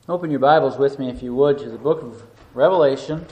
Open your Bibles with me, if you would, to the book of Revelation.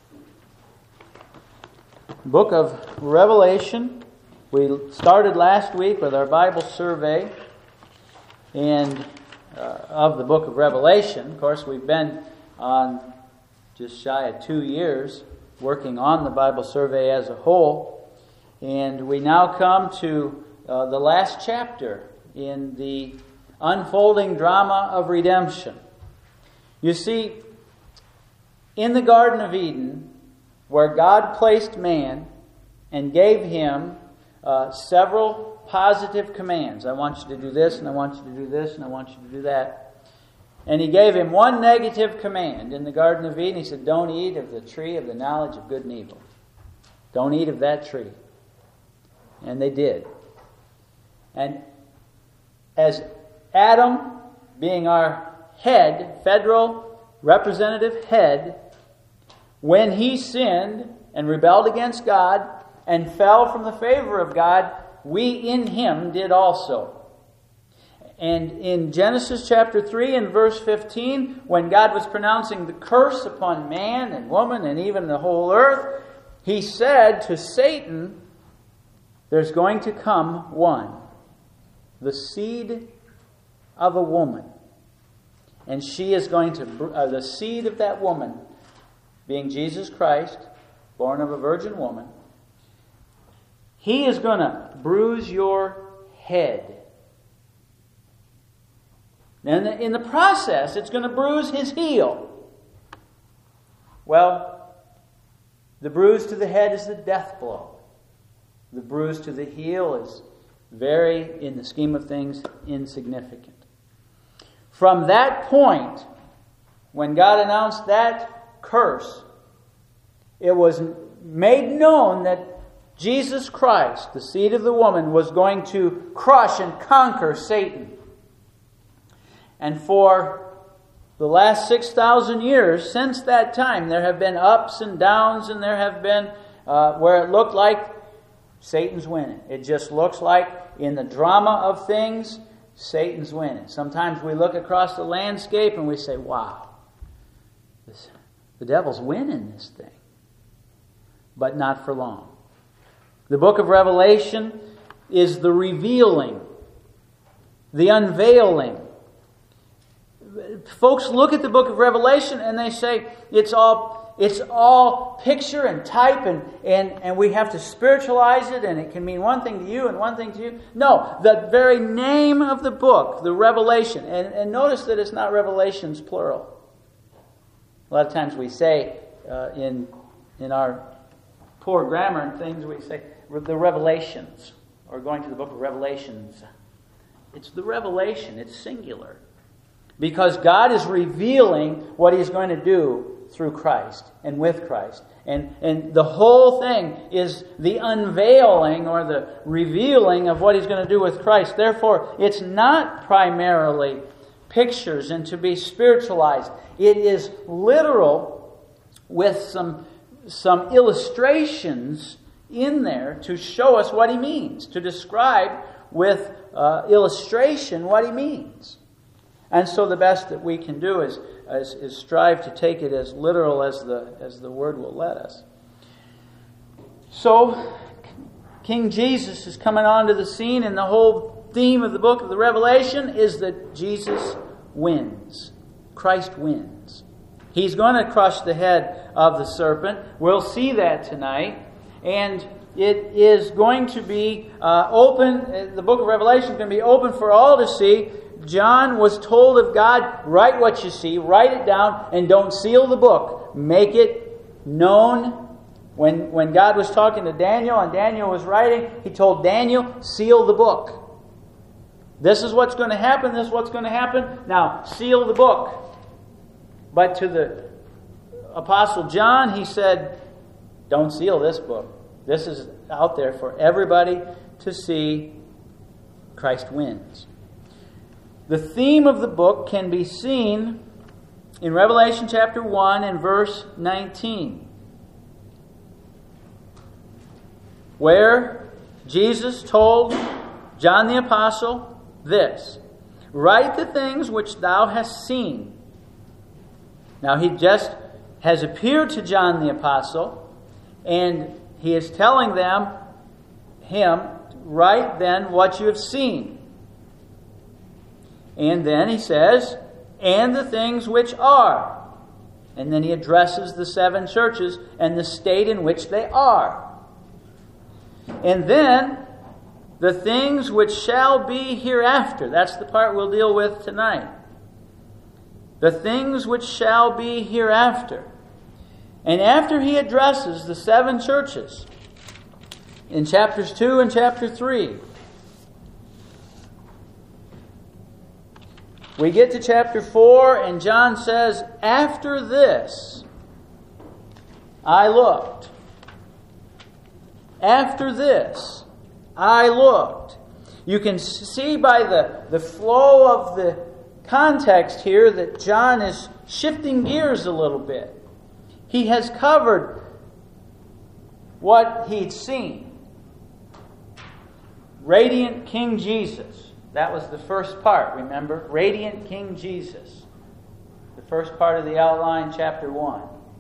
Book of Revelation. We started last week with our Bible survey and of the book of Revelation. Of course, we've been on just shy of 2 years working on the Bible survey as a whole. And we now come to the last chapter in the unfolding drama of redemption. You see, in the Garden of Eden, where God placed man and gave him several positive commands. I want you to do this, and I want you to do this, and I want you to do that. And he gave him one negative command in the Garden of Eden. He said, don't eat of the tree of the knowledge of good and evil. Don't eat of that tree. And they did. And as Adam, being our head, federal representative head, when he sinned and rebelled against God and fell from the favor of God, we in him did also. And in Genesis chapter 3 and verse 15, when God was pronouncing the curse upon man and woman and even the whole earth, he said to Satan, there's going to come one, the seed of a woman. And she is going to, the seed of that woman, being Jesus Christ, born of a virgin woman, he is going to bruise your head. And in the process, it's going to bruise his heel. Well, the bruise to the head is the death blow. The bruise to the heel is very, in the scheme of things, insignificant. From that point, when God announced that curse, it was made known that Jesus Christ, the seed of the woman, was going to crush and conquer Satan. And for the last 6,000 years, since that time, there have been ups and downs, and there have been where it looked like Satan's winning. It just looks like in the drama of things, Satan's winning. Sometimes we look across the landscape and we say, wow, the devil's winning this thing. But not for long. The book of Revelation is the revealing, the unveiling. Folks look at the book of Revelation and they say it's all picture and type and we have to spiritualize it, and it can mean one thing to you and one thing to you. No, the very name of the book, the Revelation, and notice that it's not Revelations plural. A lot of times we say in our poor grammar and things, we say the Revelations, or going to the book of Revelations. It's the revelation, it's singular. Because God is revealing what He's going to do through Christ and with Christ. And the whole thing is the unveiling or the revealing of what He's going to do with Christ. Therefore, it's not primarily pictures and to be spiritualized. It is literal with some illustrations in there to show us what He means, to describe with illustration what He means. And so the best that we can do is strive to take it as literal as the Word will let us. So, King Jesus is coming onto the scene, and the whole theme of the book of the Revelation is that Jesus wins. Christ wins. He's going to crush the head of the serpent. We'll see that tonight. And it is going to be open, the book of Revelation is going to be open for all to see. John was told of God, write what you see, write it down, and don't seal the book. Make it known. When God was talking to Daniel and Daniel was writing, He told Daniel, seal the book. This is what's going to happen, this is what's going to happen. Now, seal the book. But to the Apostle John, he said, don't seal this book. This is out there for everybody to see. Christ wins. The theme of the book can be seen in Revelation chapter 1 and verse 19, where Jesus told John the Apostle this, write the things which thou hast seen, Now he just has appeared to John the Apostle, and he is telling him, write then what you have seen. And then he says, and the things which are. And then he addresses the 7 churches and the state in which they are. And then the things which shall be hereafter. That's the part we'll deal with tonight. The things which shall be hereafter. And after he addresses the 7 churches, in chapters 2 and chapter 3, we get to chapter 4, and John says, after this, I looked. After this, I looked. You can see by the flow of the context here that John is shifting gears a little bit. He has covered what he'd seen. Radiant King Jesus. That was the first part, remember? Radiant King Jesus. The first part of the outline, chapter 1.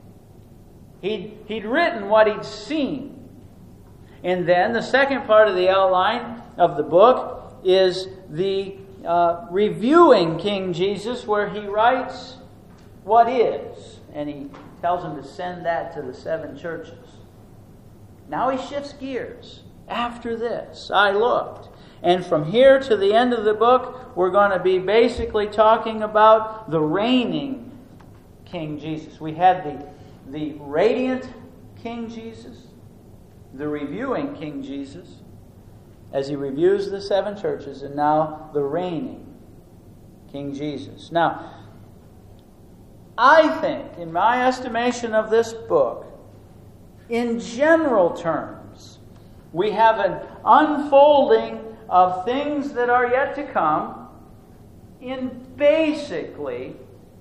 He'd written what he'd seen. And then the second part of the outline of the book is the reviewing King Jesus, where he writes what is. And he tells him to send that to the 7 churches. Now he shifts gears. After this, I looked. And from here to the end of the book, we're going to be basically talking about the reigning King Jesus. We had the radiant King Jesus, the reviewing King Jesus, as he reviews the 7 churches, and now the reigning King Jesus. Now, I think, in my estimation of this book, in general terms, we have an unfolding of things that are yet to come in basically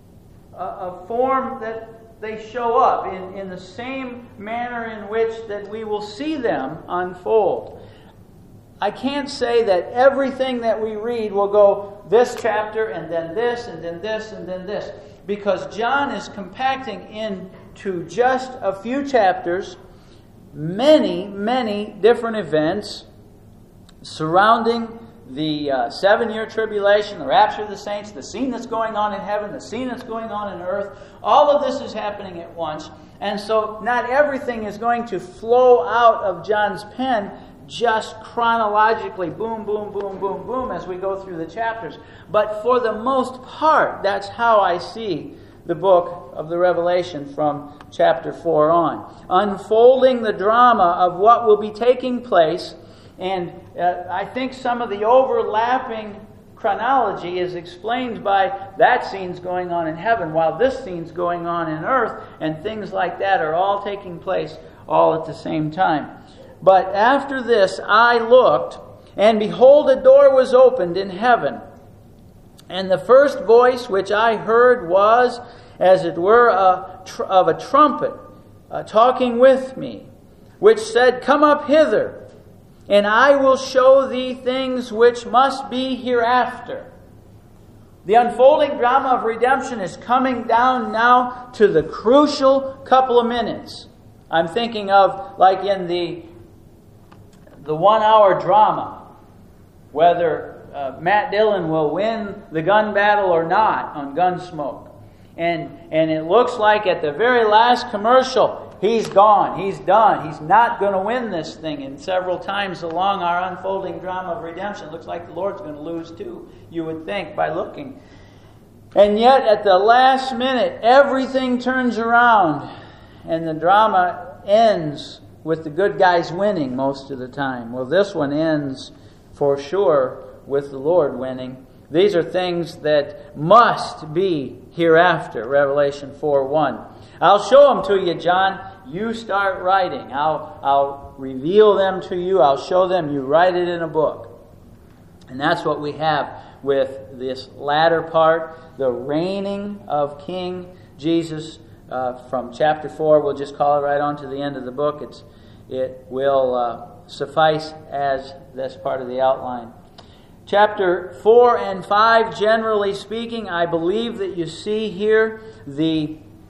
a form that they show up in the same manner in which that we will see them unfold. I can't say that everything that we read will go this chapter and then this and then this and then this, because John is compacting into just a few chapters many, many different events surrounding the 7-year tribulation, the rapture of the saints, the scene that's going on in heaven, the scene that's going on in earth. All of this is happening at once. And so not everything is going to flow out of John's pen just chronologically, boom, boom, boom, boom, boom, as we go through the chapters. But for the most part, that's how I see the book of the Revelation from chapter 4 on. Unfolding the drama of what will be taking place. And I think some of the overlapping chronology is explained by that scene's going on in heaven while this scene's going on in earth, and things like that are all taking place all at the same time. But after this I looked, and behold, a door was opened in heaven. And the first voice which I heard was, as it were, of a trumpet talking with me, which said, Come up hither, and I will show thee things which must be hereafter. The unfolding drama of redemption is coming down now to the crucial couple of minutes. I'm thinking of, like in the 1-hour drama, whether Matt Dillon will win the gun battle or not on Gunsmoke. And it looks like at the very last commercial, he's gone, he's done, he's not going to win this thing. And several times along our unfolding drama of redemption, it looks like the Lord's going to lose too, you would think, by looking. And yet at the last minute, everything turns around, and the drama ends with the good guys winning most of the time. Well, this one ends for sure with the Lord winning. These are things that must be hereafter, Revelation 4:1. I'll show them to you, John. You start writing. I'll reveal them to you. I'll show them. You write it in a book. And that's what we have with this latter part, the reigning of King Jesus from chapter 4. We'll just call it right on to the end of the book. It will suffice as this part of the outline. Chapter 4 and 5, generally speaking, I believe that you see here the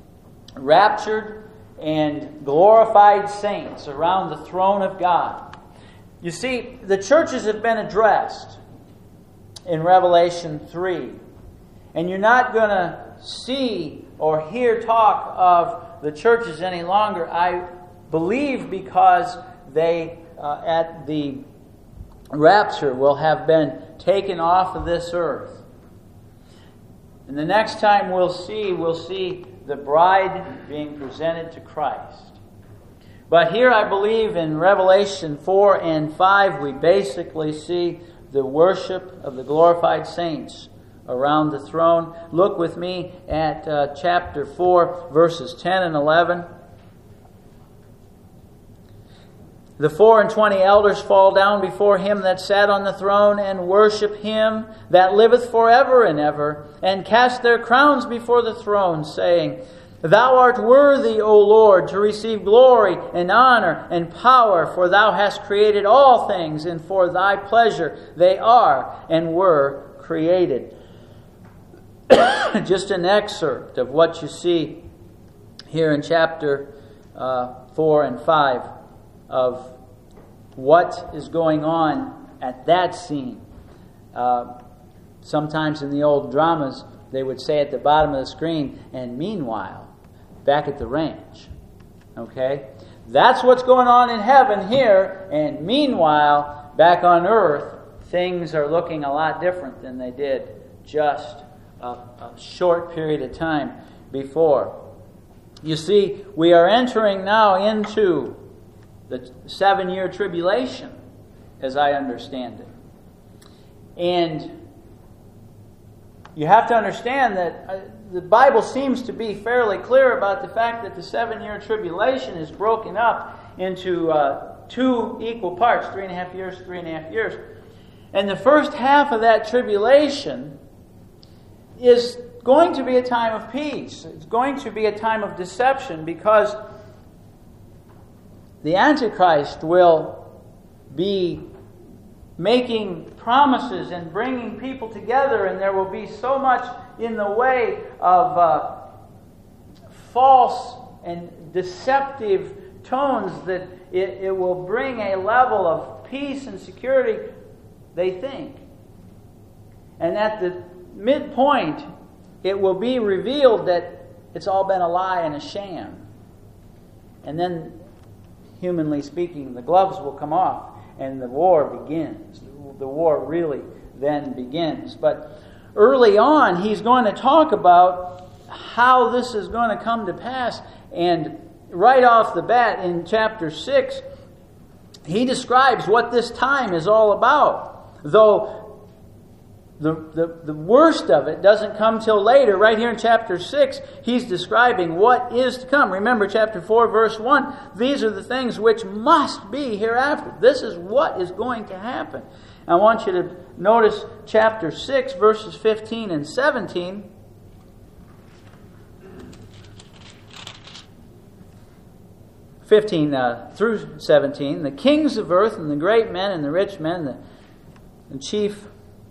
raptured and glorified saints around the throne of God. You see, the churches have been addressed in Revelation 3. And you're not going to see or hear talk of the churches any longer, I believe, because they, at the rapture, will have been taken off of this earth. And the next time we'll see the bride being presented to Christ. But here I believe in Revelation 4 and 5 we basically see the worship of the glorified saints around the throne. Look with me at chapter 4, verses 10 and 11. The 24 elders fall down before Him that sat on the throne and worship Him that liveth forever and ever, and cast their crowns before the throne, saying, Thou art worthy, O Lord, to receive glory and honor and power, for Thou hast created all things, and for Thy pleasure they are and were created. Just an excerpt of what you see here in chapter 4 and 5 of what is going on at that scene. Sometimes in the old dramas, they would say at the bottom of the screen, and meanwhile, back at the ranch. Okay? That's what's going on in heaven here, and meanwhile, back on earth, things are looking a lot different than they did just a short period of time before. You see, we are entering now into the 7-year tribulation, as I understand it. And you have to understand that the Bible seems to be fairly clear about the fact that the 7-year tribulation is broken up into 2 equal parts, 3.5 years, 3.5 years. And the first half of that tribulation is going to be a time of peace. It's going to be a time of deception, because the Antichrist will be making promises and bringing people together, and there will be so much in the way of false and deceptive tones that it will bring a level of peace and security, they think. And at the midpoint, it will be revealed that it's all been a lie and a sham. And then, humanly speaking, the gloves will come off and the war begins. The war really then begins. But early on, he's going to talk about how this is going to come to pass. And right off the bat in chapter 6, he describes what this time is all about. Though the worst of it doesn't come till later. Right here in chapter 6, he's describing what is to come. Remember chapter 4, verse 1. These are the things which must be hereafter. This is what is going to happen. I want you to notice chapter 6, verses 15 and 17. Through 17. The kings of earth and the great men and the rich men, the chief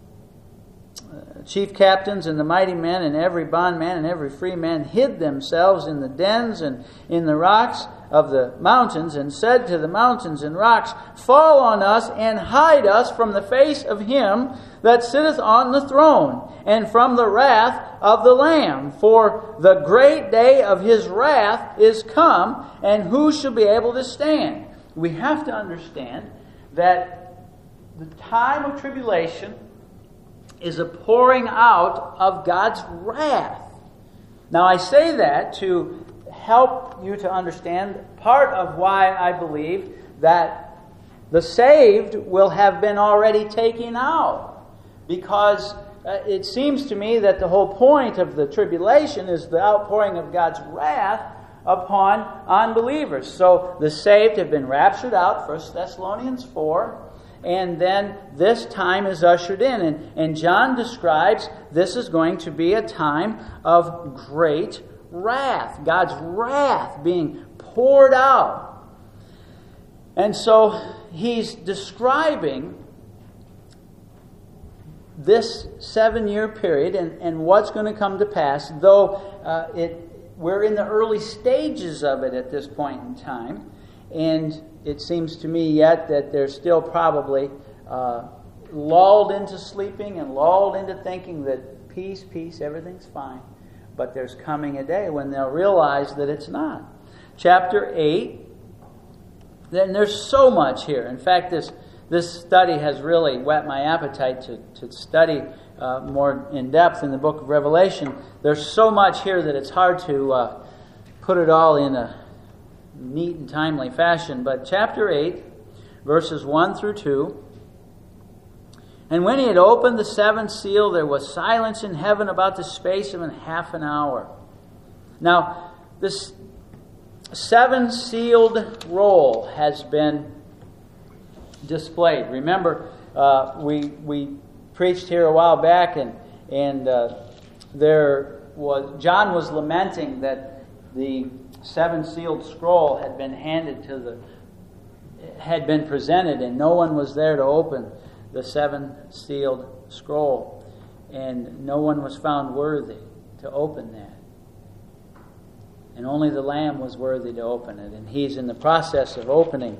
captains and the mighty men and every bondman and every free man hid themselves in the dens and in the rocks of the mountains, and said to the mountains and rocks, Fall on us and hide us from the face of him that sitteth on the throne, and from the wrath of the Lamb. For the great day of his wrath is come, and who shall be able to stand? We have to understand that the time of tribulation is a pouring out of God's wrath. Now I say that to help you to understand part of why I believe that the saved will have been already taken out. Because it seems to me that the whole point of the tribulation is the outpouring of God's wrath upon unbelievers. So the saved have been raptured out, 1 Thessalonians 4. And then this time is ushered in. And John describes this is going to be a time of great wrath. God's wrath being poured out. And so he's describing this 7-year period and what's going to come to pass, though it we're in the early stages of it at this point in time, and it seems to me yet that they're still probably lulled into sleeping and lulled into thinking that peace, everything's fine. But there's coming a day when they'll realize that it's not. Chapter 8, then there's so much here. In fact, this study has really whet my appetite to study more in depth in the book of Revelation. There's so much here that it's hard to put it all in a neat and timely fashion. But chapter 8, verses 1 through 2. And when he had opened the seventh seal, there was silence in heaven about the space of half an hour. Now, this seven-sealed roll has been displayed. Remember, we preached here a while back, and John was lamenting that the seven-sealed scroll had been presented, and no one was there to open the seven-sealed scroll, and no one was found worthy to open that. And only the Lamb was worthy to open it, and he's in the process of opening.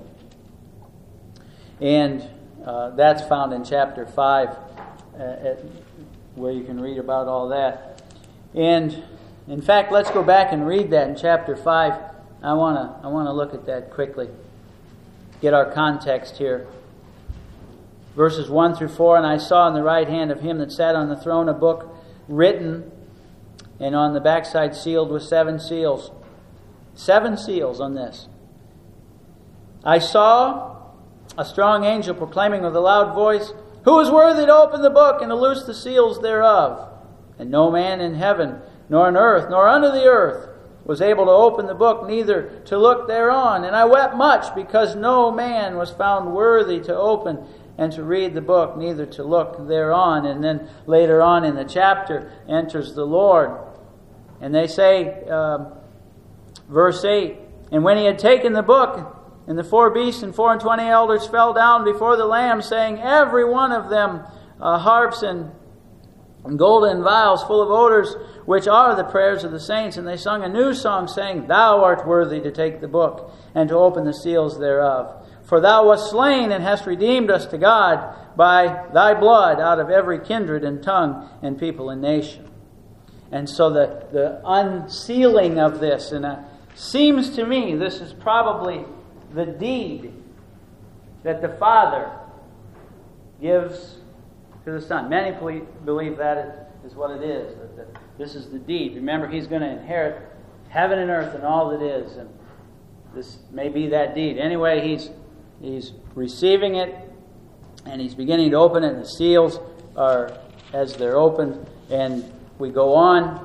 And that's found in chapter 5, where you can read about all that. And in fact, let's go back and read that in chapter 5. I want to look at that quickly, get our context here. Verses 1 through 4, and I saw in the right hand of him that sat on the throne a book written, and on the backside sealed with 7 seals. 7 seals on this. I saw a strong angel proclaiming with a loud voice, "Who is worthy to open the book and to loose the seals thereof?" And no man in heaven, nor on earth, nor under the earth, was able to open the book, neither to look thereon. And I wept much, because no man was found worthy to open and to read the book, neither to look thereon. And then later on in the chapter enters the Lord. And they say, verse 8, and when he had taken the book, and the 4 beasts and 24 elders fell down before the Lamb, saying, every one of them harps and golden vials full of odors, which are the prayers of the saints. And they sung a new song, saying, Thou art worthy to take the book, and to open the seals thereof. For thou wast slain, and hast redeemed us to God by thy blood out of every kindred and tongue and people and nation. And so the unsealing of this, and seems to me this is probably the deed that the Father gives to the Son. Many believe that is what it is, that this is the deed. Remember, he's going to inherit heaven and earth and all that is, and this may be that deed. Anyway, he's receiving it, and he's beginning to open it, and the seals are, as they're opened, and we go on.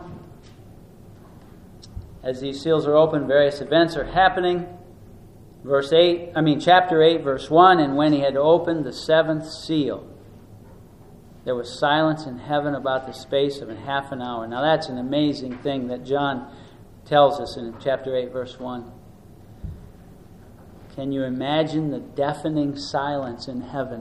As these seals are opened, various events are happening. Chapter 8, verse 1, and when he had opened the 7th seal, there was silence in heaven about the space of half an hour. Now that's an amazing thing that John tells us in chapter 8, verse 1. Can you imagine the deafening silence in heaven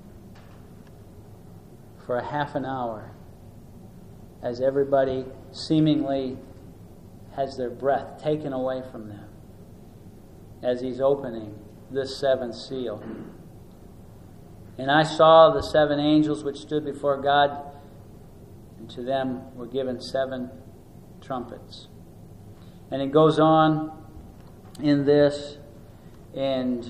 for half an hour as everybody seemingly has their breath taken away from them as he's opening this 7th seal? And I saw the 7 angels which stood before God, and to them were given 7 trumpets. And it goes on in this, and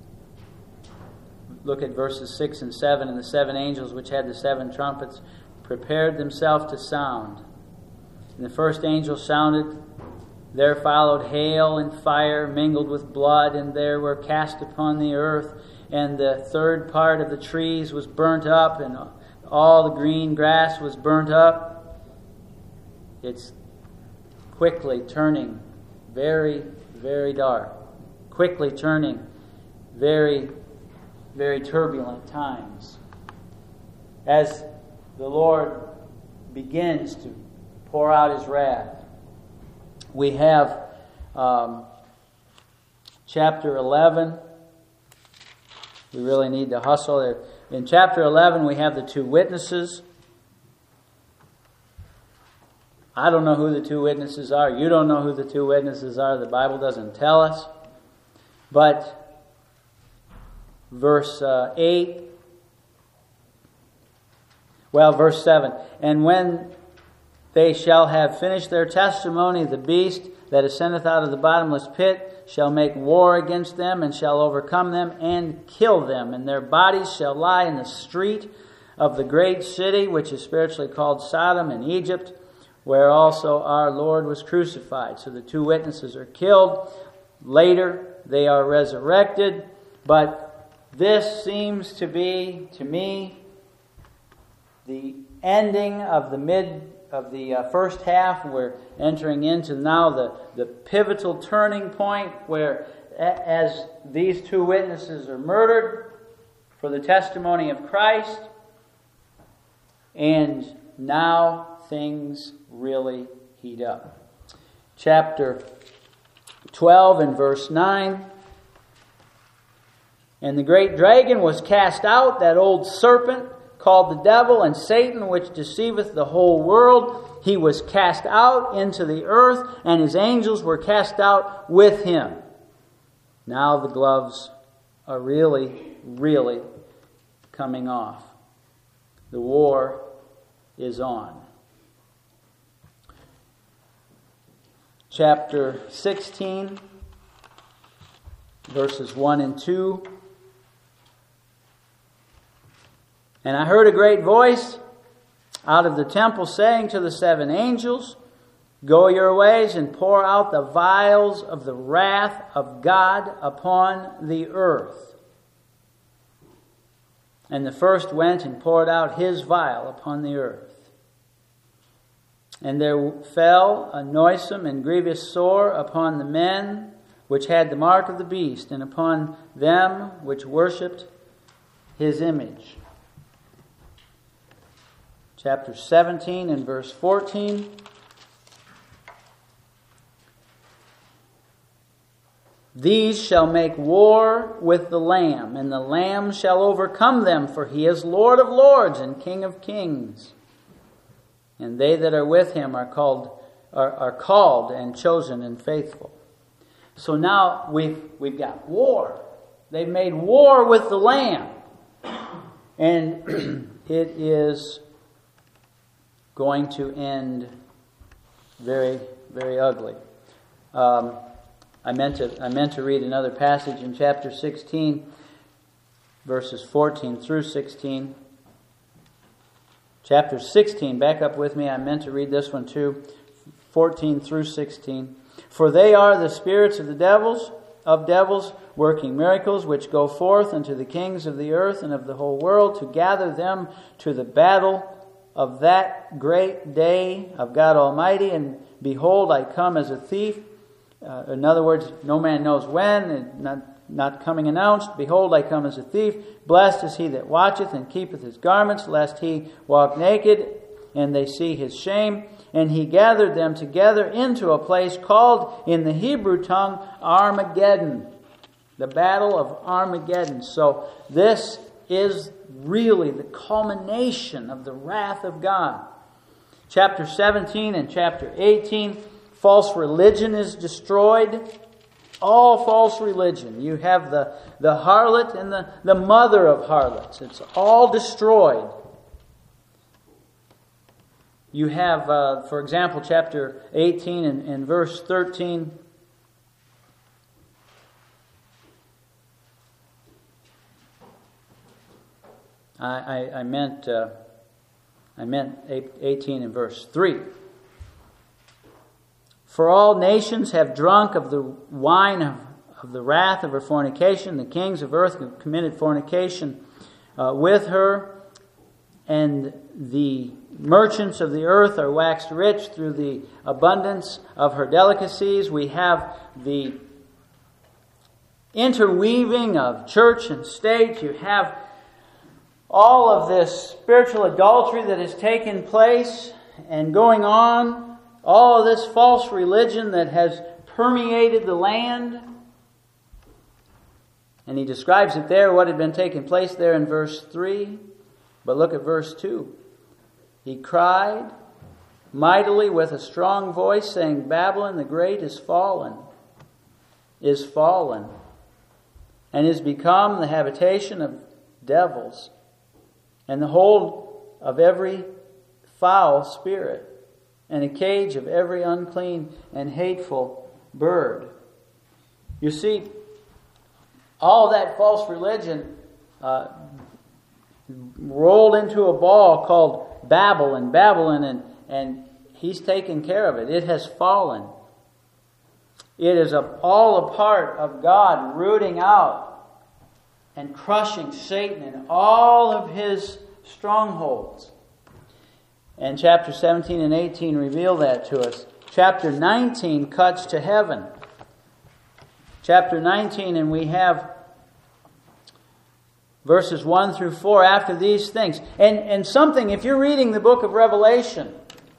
look at verses 6 and 7. And the 7 angels which had the 7 trumpets prepared themselves to sound. And the first angel sounded. There followed hail and fire mingled with blood, and there were cast upon the earth. And the third part of the trees was burnt up, and all the green grass was burnt up. It's quickly turning very, very dark. Quickly turning very, very turbulent times. As the Lord begins to pour out his wrath. We have chapter 11. We really need to hustle there. In chapter 11, we have the 2 witnesses. I don't know who the two witnesses are. You don't know who the two witnesses are. The Bible doesn't tell us. But verse 8, verse 7, and when they shall have finished their testimony, the beast that ascendeth out of the bottomless pit shall make war against them, and shall overcome them, and kill them. And their bodies shall lie in the street of the great city, which is spiritually called Sodom in Egypt, where also our Lord was crucified. So the two witnesses are killed. Later, they are resurrected. But this seems to be, to me, the ending of the first half. We're entering into now the pivotal turning point where, as these two witnesses are murdered for the testimony of Christ, and now things really heat up. Chapter 12 and verse 9. And the great dragon was cast out, that old serpent, called the devil and Satan, which deceiveth the whole world. He was cast out into the earth, and his angels were cast out with him. Now the gloves are really, really coming off. The war is on. Chapter 16, verses 1 and 2. And I heard a great voice out of the temple saying to the seven angels, Go your ways and pour out the vials of the wrath of God upon the earth. And the first went and poured out his vial upon the earth. And there fell a noisome and grievous sore upon the men which had the mark of the beast, and upon them which worshipped his image. Chapter 17 and verse 14. These shall make war with the Lamb, and the Lamb shall overcome them, for he is Lord of lords and King of kings. And they that are with him are called and chosen and faithful. So now we've got war. They've made war with the Lamb. And it is going to end very, very ugly. I meant to read another passage in chapter 16, verses 14 through 16. Chapter 16, back up with me. I meant to read this one too, 14 through 16. For they are the spirits of the devils, working miracles, which go forth unto the kings of the earth and of the whole world, to gather them to the battle of that great day of God Almighty. And behold, I come as a thief. In other words, no man knows when, and not coming announced. Behold, I come as a thief. Blessed is he that watcheth and keepeth his garments, lest he walk naked, and they see his shame. And he gathered them together into a place called in the Hebrew tongue Armageddon. The battle of Armageddon. So this is really the culmination of the wrath of God. Chapter 17 and chapter 18, false religion is destroyed. All false religion. You have the harlot and the mother of harlots. It's all destroyed. You have, for example, chapter 18 and verse 13. I meant 18 and verse 3. For all nations have drunk of the wine of the wrath of her fornication. The kings of earth have committed fornication with her. And the merchants of the earth are waxed rich through the abundance of her delicacies. We have the interweaving of church and state. You have all of this spiritual adultery that has taken place and going on. All of this false religion that has permeated the land. And he describes it there, what had been taking place there in verse 3. But look at verse 2. He cried mightily with a strong voice, saying, Babylon the great is fallen, and is become the habitation of devils, and the hold of every foul spirit, and a cage of every unclean and hateful bird. You see, all that false religion rolled into a ball called Babylon, and he's taken care of it. It has fallen. It is all a part of God rooting out and crushing Satan and all of his strongholds. And chapter 17 and 18 reveal that to us. Chapter 19 cuts to heaven. Chapter 19, and we have verses 1 through 4 after these things. And something, if you're reading the book of Revelation,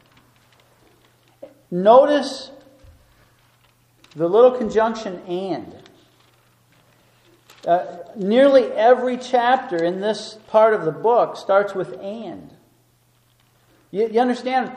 notice the little conjunction and. Nearly every chapter in this part of the book starts with and. You understand?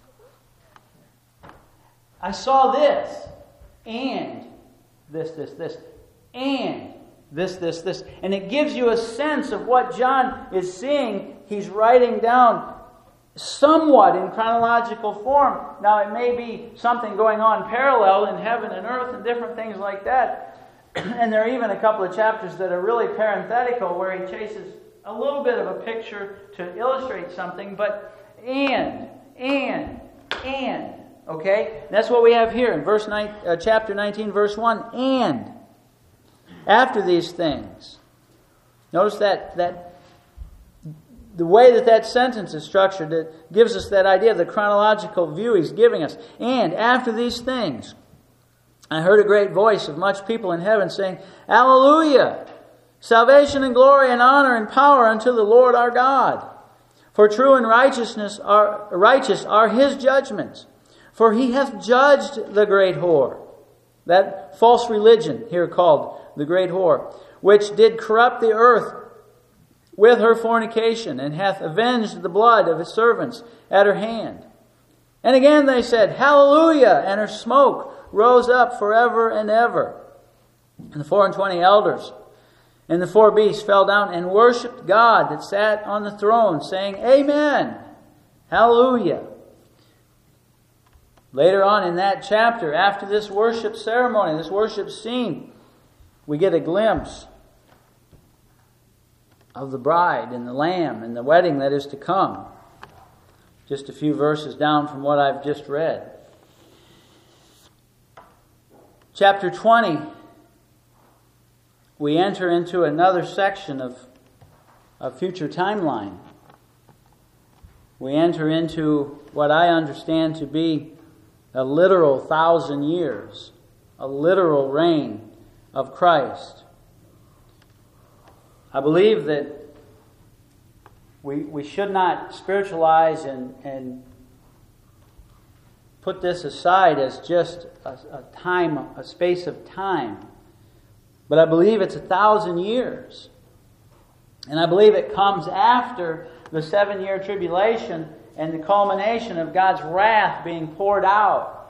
I saw this, and this, and this. And it gives you a sense of what John is seeing. He's writing down somewhat in chronological form. Now, it may be something going on parallel in heaven and earth and different things like that. And there are even a couple of chapters that are really parenthetical where he chases a little bit of a picture to illustrate something. But and. Okay? That's what we have here in chapter 19, verse 1. And. After these things. Notice that the way that sentence is structured, it gives us that idea of the chronological view he's giving us. And after these things, I heard a great voice of much people in heaven saying, Alleluia! Salvation and glory and honor and power unto the Lord our God. For true and righteous are his judgments. For he hath judged the great whore, that false religion here called the great whore, which did corrupt the earth with her fornication, and hath avenged the blood of his servants at her hand. And again they said, Hallelujah! And her smoke rose up forever and ever. And the 24 elders and the 4 beasts fell down and worshipped God that sat on the throne, saying, Amen! Hallelujah! Later on in that chapter, after this worship ceremony, this worship scene, we get a glimpse of the bride and the lamb and the wedding that is to come. Just a few verses down from what I've just read. Chapter 20, we enter into another section of a future timeline. We enter into what I understand to be a literal 1,000 years, a literal reign of Christ. I believe that we should not spiritualize and put this aside as just a space of time. But I believe it's 1,000 years. And I believe it comes after the 7-year tribulation and the culmination of God's wrath being poured out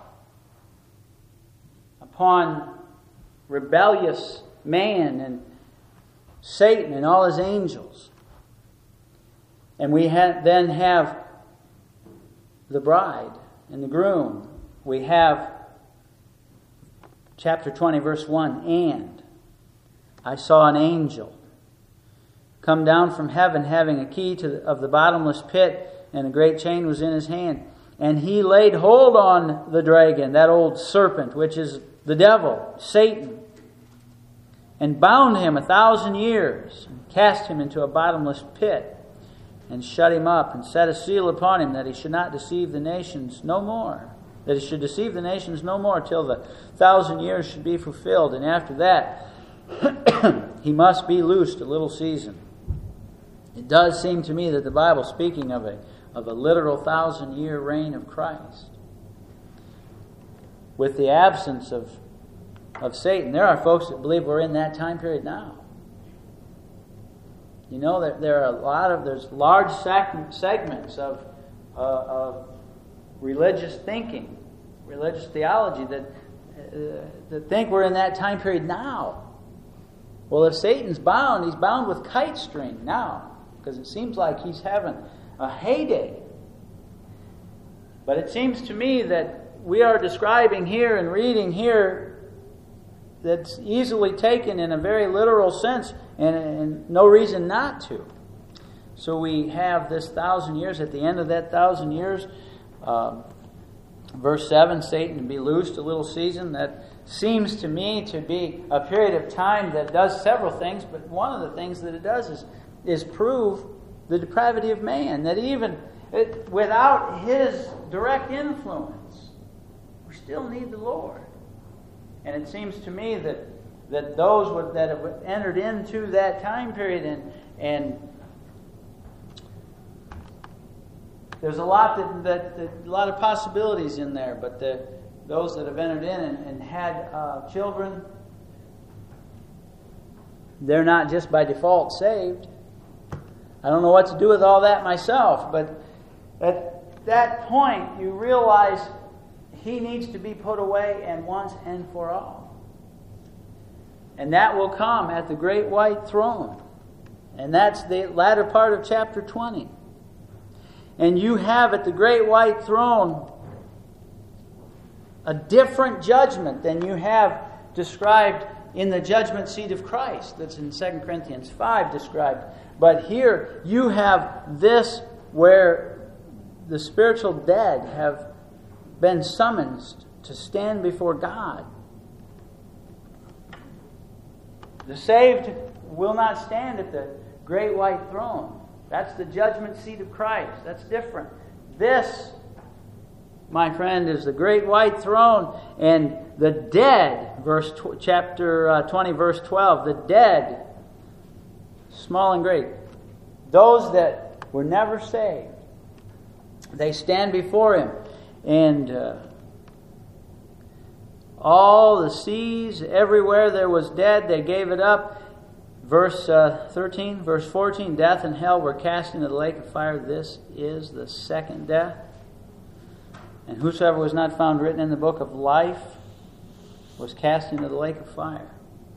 upon rebellious man and Satan and all his angels. And we then have the bride and the groom. We have chapter 20, verse 1, and I saw an angel come down from heaven having a key of the bottomless pit, and a great chain was in his hand. And he laid hold on the dragon, that old serpent, which is the devil, Satan, and bound him 1,000 years, and cast him into a bottomless pit, and shut him up, and set a seal upon him, that he should not deceive the nations no more. That he should deceive the nations no more till the 1,000 years should be fulfilled. And after that, he must be loosed a little season. It does seem to me that the Bible is speaking of a literal 1,000-year reign of Christ. With the absence of Satan. There are folks that believe we're in that time period now. You know, there's large segments of religious thinking, religious theology that think we're in that time period now. Well, if Satan's bound, he's bound with kite string now, because it seems like he's having a heyday. But it seems to me that we are describing here and reading here that's easily taken in a very literal sense, and no reason not to. So we have this 1,000 years. At the end of that 1,000 years, verse 7, Satan to be loosed a little season. That seems to me to be a period of time that does several things, but one of the things that it does is prove the depravity of man. That even without his direct influence, we still need the Lord. And it seems to me that those that have entered into that time period and there's a lot a lot of possibilities in there, but those that have entered in and had children, they're not just by default saved. I don't know what to do with all that myself, but at that point you realize he needs to be put away, and once and for all. And that will come at the great white throne. And that's the latter part of chapter 20. And you have at the great white throne a different judgment than you have described in the judgment seat of Christ. That's in 2 Corinthians 5 described. But here you have this where the spiritual dead have been summoned to stand before God. The saved will not stand at the great white throne. That's the judgment seat of Christ. That's different. This, my friend, is the great white throne, and the dead, chapter 20, verse 12, the dead, small and great, those that were never saved, they stand before him. And all the seas, everywhere there was dead, they gave it up. Verse 13, verse 14, death and hell were cast into the lake of fire. This is the second death. And whosoever was not found written in the book of life was cast into the lake of fire.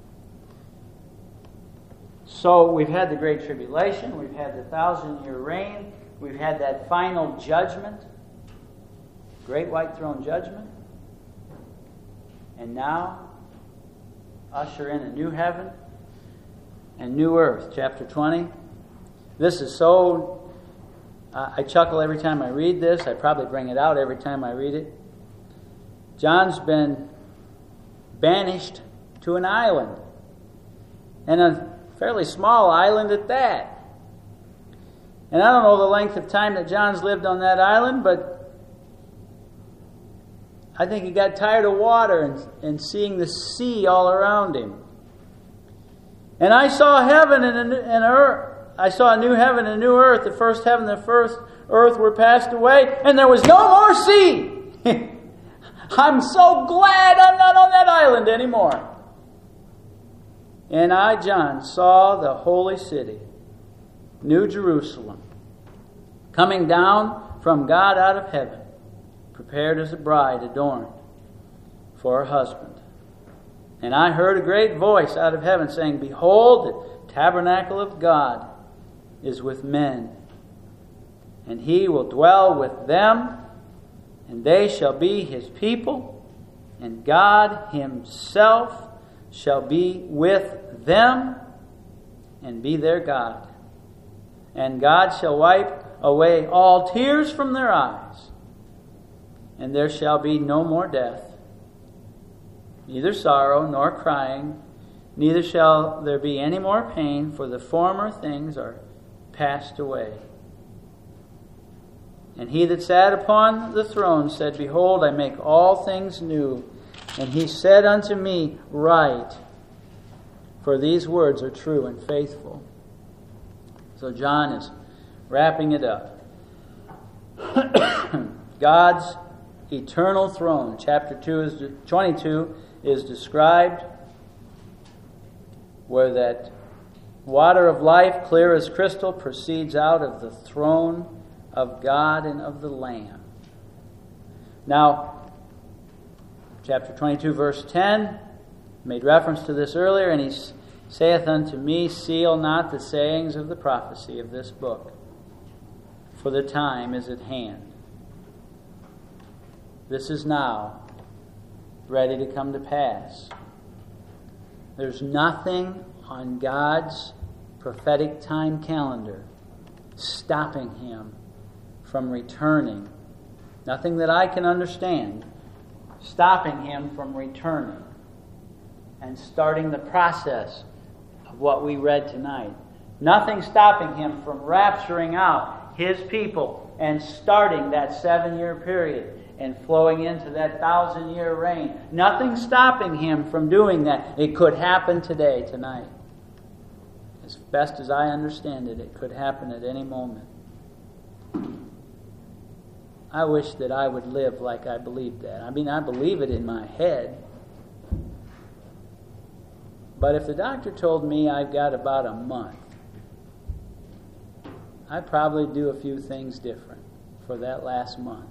So we've had the great tribulation. We've had the 1,000-year reign. We've had that final judgment. Great white throne judgment. And now, usher in a new heaven and new earth. Chapter 20. This is so... I chuckle every time I read this. I probably bring it out every time I read it. John's been banished to an island. And a fairly small island at that. And I don't know the length of time that John's lived on that island, but I think he got tired of water and seeing the sea all around him. And I saw heaven and earth. I saw a new heaven and a new earth. The first heaven and the first earth were passed away, and there was no more sea. I'm so glad I'm not on that island anymore. And I, John, saw the holy city, New Jerusalem, coming down from God out of heaven, prepared as a bride adorned for her husband. And I heard a great voice out of heaven saying, Behold, the tabernacle of God is with men, and he will dwell with them, and they shall be his people, and God himself shall be with them, and be their God. And God shall wipe away all tears from their eyes, and there shall be no more death, neither sorrow nor crying, neither shall there be any more pain, for the former things are passed away. And he that sat upon the throne said, Behold, I make all things new. And he said unto me, Write, for these words are true and faithful. So John is wrapping it up. God's eternal throne. Chapter 22 is described, where that water of life, clear as crystal, proceeds out of the throne of God and of the Lamb. Now, chapter 22, verse 10, made reference to this earlier, and he saith unto me, seal not the sayings of the prophecy of this book, for the time is at hand. This is now ready to come to pass. There's nothing on God's prophetic time calendar stopping him from returning. Nothing that I can understand stopping him from returning and starting the process of what we read tonight. Nothing stopping him from rapturing out his people and starting that 7-year period and flowing into that 1,000-year reign. Nothing stopping him from doing that. It could happen today, tonight. As best as I understand it, it could happen at any moment. I wish that I would live like I believed that. I mean, I believe it in my head. But if the doctor told me I've got about a month, I'd probably do a few things different for that last month.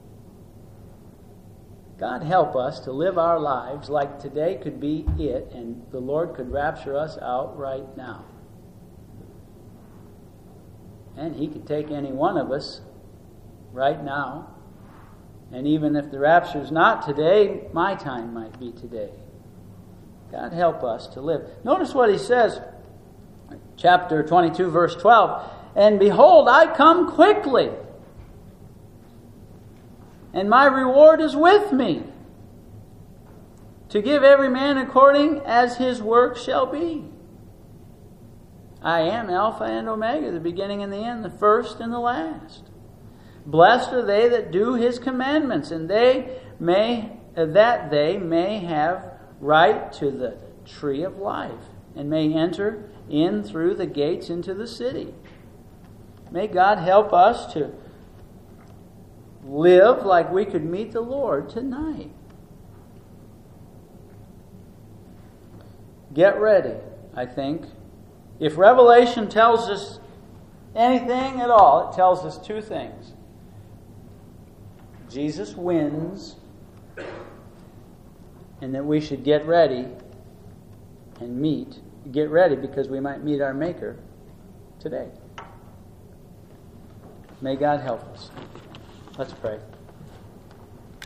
God help us to live our lives like today could be it, and the Lord could rapture us out right now. And He could take any one of us right now. And even if the rapture's not today, my time might be today. God help us to live. Notice what He says, chapter 22, verse 12. And behold, I come quickly, and my reward is with me, to give every man according as his work shall be. I am Alpha and Omega, the beginning and the end, the first and the last. Blessed are they that do His commandments, and they may have right to the tree of life, and may enter in through the gates into the city. May God help us to live like we could meet the Lord tonight. Get ready, I think. If Revelation tells us anything at all, it tells us two things. Jesus wins, and that we should get ready and meet. Get ready because we might meet our Maker today. May God help us. Let's pray.